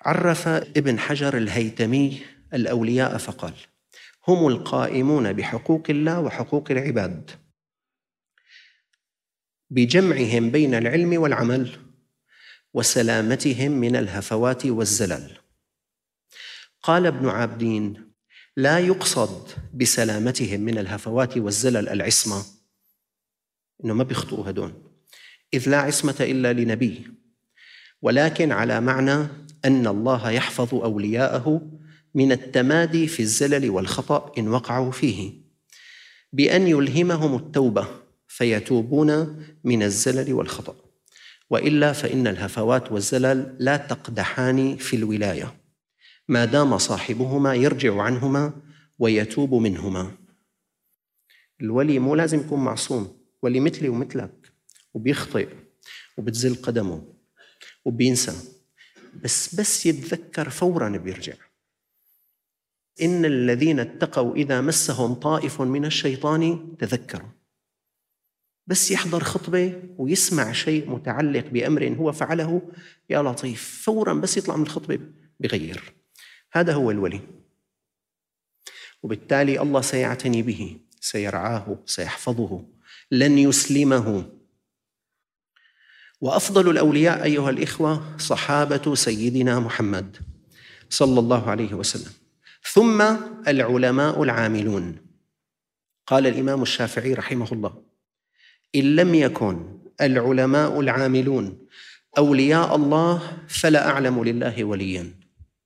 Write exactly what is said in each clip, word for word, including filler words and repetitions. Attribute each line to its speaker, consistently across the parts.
Speaker 1: عرف ابن حجر الهيتمي الأولياء فقال: هم القائمون بحقوق الله وحقوق العباد بجمعهم بين العلم والعمل وسلامتهم من الهفوات والزلل. قال ابن عابدين: لا يقصد بسلامتهم من الهفوات والزلل العصمة، إنه ما بيخطئوا هدول، إذ لا عصمة إلا لنبي، ولكن على معنى أن الله يحفظ أولياءه من التمادي في الزلل والخطأ إن وقعوا فيه، بأن يلهمهم التوبة فيتوبون من الزلل والخطأ، وإلا فإن الهفوات والزلل لا تقدحان في الولاية ما دام صاحبهما يرجع عنهما ويتوب منهما. الولي مو لازم يكون معصوم، ولي مثلي ومثلك وبيخطئ وبتزل قدمه وبينسى، بس بس يتذكر فوراً بيرجع. إن الذين اتقوا إذا مسهم طائف من الشيطان تذكروا، بس يحضر خطبة ويسمع شيء متعلق بأمر هو فعله، يا لطيف فوراً بس يطلع من الخطبة بغير. هذا هو الولي، وبالتالي الله سيعتني به، سيرعاه، سيحفظه، لن يسلمه. وأفضل الأولياء أيها الإخوة صحابة سيدنا محمد صلى الله عليه وسلم، ثم العلماء العاملون. قال الإمام الشافعي رحمه الله: إن لم يكن العلماء العاملون أولياء الله فلا أعلم لله وليا.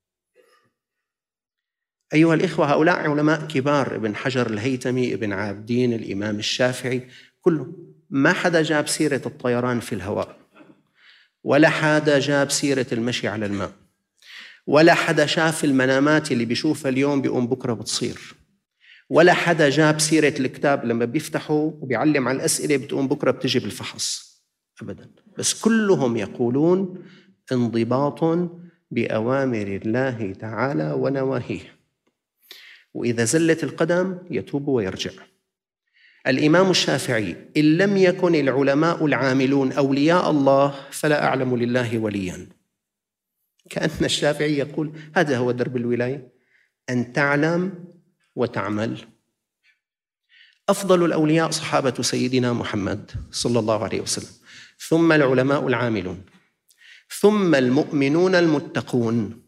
Speaker 1: أيها الإخوة، هؤلاء علماء كبار، ابن حجر الهيتمي، ابن عابدين، الإمام الشافعي، كله ما حدا جاب سيرة الطيران في الهواء، ولا حدا جاب سيرة المشي على الماء، ولا حدا شاف المنامات اللي بيشوفها اليوم بيقوم بكرة بتصير، ولا حدا جاب سيرة الكتاب لما بيفتحوا وبيعلم على الأسئلة بتقوم بكرة بتجي بالفحص، أبدا. بس كلهم يقولون انضباط بأوامر الله تعالى ونواهيه، وإذا زلت القدم يتوب ويرجع. الإمام الشافعي: إن لم يكن العلماء العاملون أولياء الله فلا أعلم لله وليا. كأن الشافعي يقول هذا هو درب الولاية، أن تعلم وتعمل. أفضل الأولياء صحابة سيدنا محمد صلى الله عليه وسلم، ثم العلماء العاملون، ثم المؤمنون المتقون،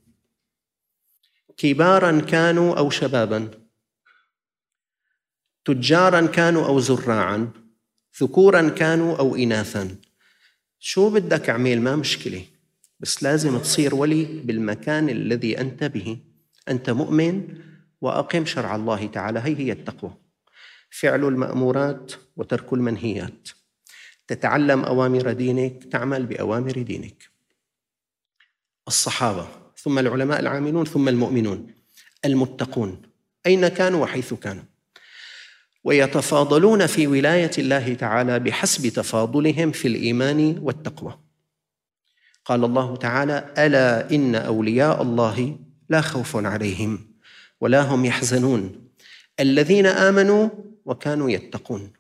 Speaker 1: كباراً كانوا أو شباباً، تجاراً كانوا أو زراعاً، ذكوراً كانوا أو إناثاً. شو بدك أعمل؟ ما مشكلة، بس لازم تصير ولي بالمكان الذي أنت به. أنت مؤمن وأقم شرع الله تعالى، هي هي التقوى، فعل المأمورات وترك المنهيات، تتعلم أوامر دينك، تعمل بأوامر دينك. الصحابة، ثم العلماء العاملون، ثم المؤمنون المتقون، أين كانوا وحيث كانوا، ويتفاضلون في ولاية الله تعالى بحسب تفاضلهم في الإيمان والتقوى. قال الله تعالى: ألا إن أولياء الله لا خوف عليهم ولا هم يحزنون الذين آمنوا وكانوا يتقون.